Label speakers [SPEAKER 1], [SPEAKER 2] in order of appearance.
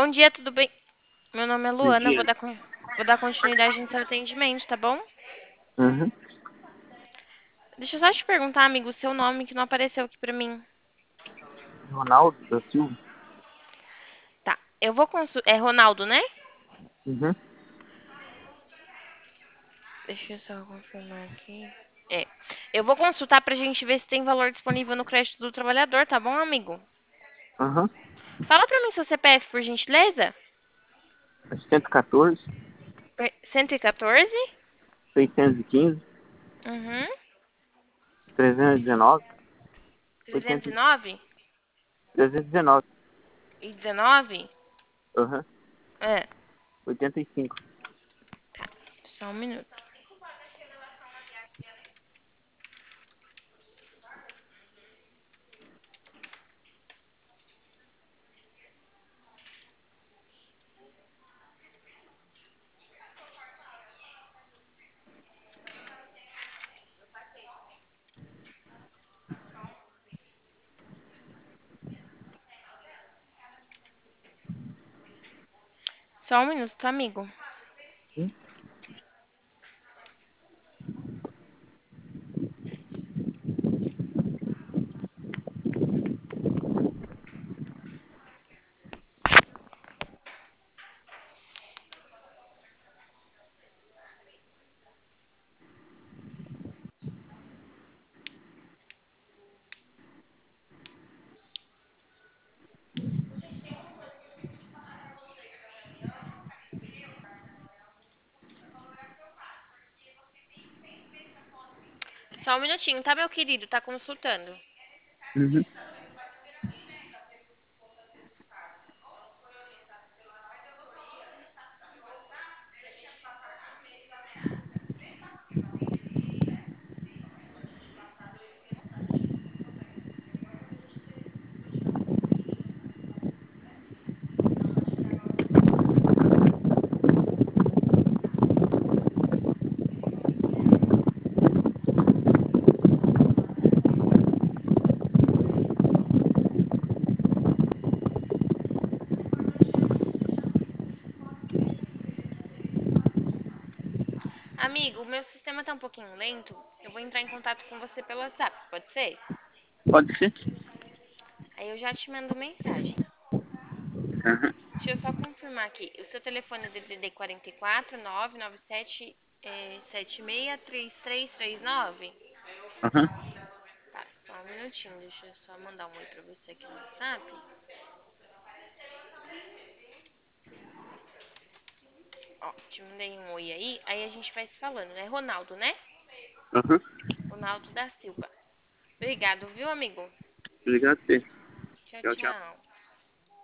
[SPEAKER 1] Bom dia, tudo bem? Meu nome é
[SPEAKER 2] Bom
[SPEAKER 1] Luana,
[SPEAKER 2] dia.
[SPEAKER 1] vou dar continuidade no seu atendimento, tá bom?
[SPEAKER 2] Uhum.
[SPEAKER 1] Deixa eu só te perguntar, amigo, o seu nome que não apareceu aqui pra mim.
[SPEAKER 2] Ronaldo da Silva.
[SPEAKER 1] Tá, eu vou consultar. É Ronaldo, né?
[SPEAKER 2] Uhum.
[SPEAKER 1] Deixa eu só confirmar aqui. É. Eu vou consultar pra gente ver se tem valor disponível no crédito do trabalhador, tá bom, amigo?
[SPEAKER 2] Uhum.
[SPEAKER 1] Fala pra mim seu CPF, por gentileza.
[SPEAKER 2] 114,
[SPEAKER 1] 114?
[SPEAKER 2] 615,
[SPEAKER 1] Uhum.
[SPEAKER 2] 319, 80,
[SPEAKER 1] 309?
[SPEAKER 2] 319.
[SPEAKER 1] E 19?
[SPEAKER 2] Uhum.
[SPEAKER 1] É.
[SPEAKER 2] 85.
[SPEAKER 1] Só um minuto. Só um minuto, amigo.
[SPEAKER 2] Uhum.
[SPEAKER 1] Só um minutinho, tá, meu querido? Tá consultando.
[SPEAKER 2] Uhum.
[SPEAKER 1] Amigo, o meu sistema tá um pouquinho lento. Eu vou entrar em contato com você pelo WhatsApp, pode ser?
[SPEAKER 2] Pode ser?
[SPEAKER 1] Aí eu já te mando mensagem.
[SPEAKER 2] Uhum.
[SPEAKER 1] Deixa eu só confirmar aqui. O seu telefone é DDD 44 997 763339?
[SPEAKER 2] Uhum.
[SPEAKER 1] Tá, só um minutinho. Deixa eu só mandar um oi pra você aqui no WhatsApp. Ó, te mandei um oi aí. Aí a gente vai se falando, né? Ronaldo, né?
[SPEAKER 2] Uhum.
[SPEAKER 1] Ronaldo da Silva. Obrigado, viu, amigo?
[SPEAKER 2] Obrigado, Pedro.
[SPEAKER 1] Tchau,
[SPEAKER 2] Tchau, tchau.
[SPEAKER 1] tchau.